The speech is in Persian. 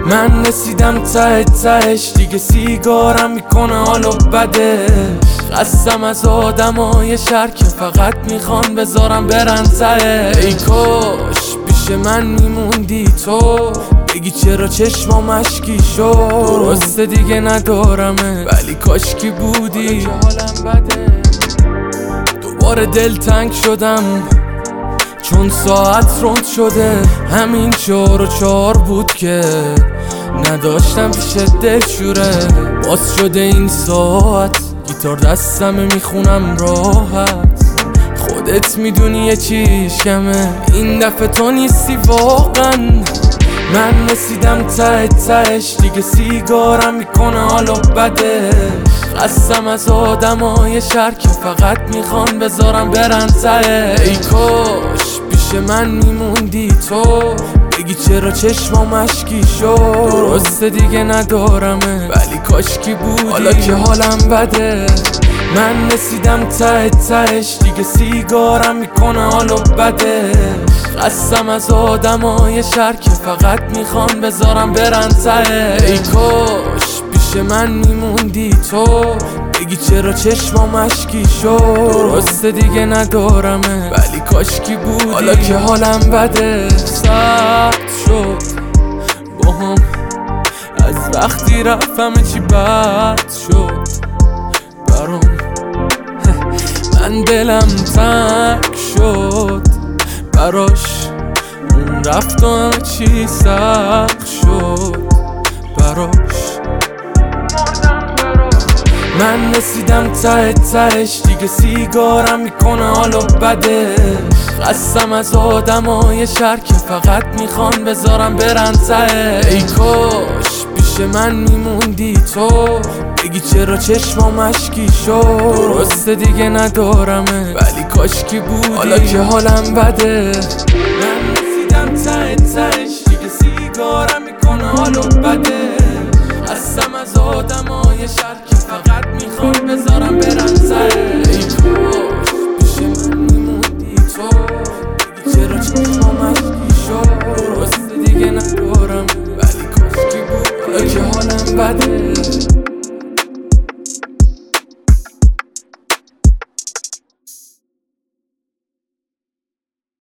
من رسیدم ته تهش، دیگه سیگارم میکنه حالو بده. خستم از آدمای شهر که فقط میخوان بذارم برن ته. ای کاش پیش من میموندی تو، بگی چرا چشمام مشکی شد. درسته دیگه ندارمه ولی کاش کی بودی، حالم بده. دوباره دلتنگ شدم چون ساعت رند شده. همین 4:04 بود که نداشتم پیش دلشوره. باز شده این ساعت، گیتار دستمه میخونم راحت. خودت میدونی یه چیش کمه، این دفعه تو نیستی واقعا. من رسیدم ته تهش، دیگه سیگارم میکنه حالو بده. خستم از آدمای شهر که فقط میخوان بذارم برن ته. ای کاش پیش من میموندی تو، بگی چرا چشمام مشکی شد. درسته دیگه ندارمه ولی کاش کی بودی، حالا که حالم بده. من رسیدم ته تهش، دیگه سیگارم میکنه حالو بده. خستم از آدمای شهر که فقط میخوان بذارم برن ته. ای کاش پیش من میموندی تو، بگی چرا چشمام مشکی شد. درسته دیگه ندارمه ولی کاش کی بودی، حالا که حالم بده. سخت شد با هم از وقتی رفتم چی بد شد برام. من دلم تنگ شد براش، اون رفت و همه چی سخت شد براش. من رسیدم ته تهش، دیگه سیگارم میکنه حالو بده. خستم از آدمای شهر که فقط میخوان بذارم برن ته. ای کاش پیش من میموندی تو، بگی چرا چشمام مشکی شد. درسته دیگه ندارمه ولی کاش کی بودی، حالا که حالم بده. من رسیدم ته تهش، دیگه سیگارم میکنه حالو بده. خستم از آدمای شهر که فقط میخوان بذارم برن ته. ای کاش پیش من میموندی تو، بگی چرا چشمام مشکی شد. درسته دیگه ندارم ولی کاش کی بود، حالا که حالم بده.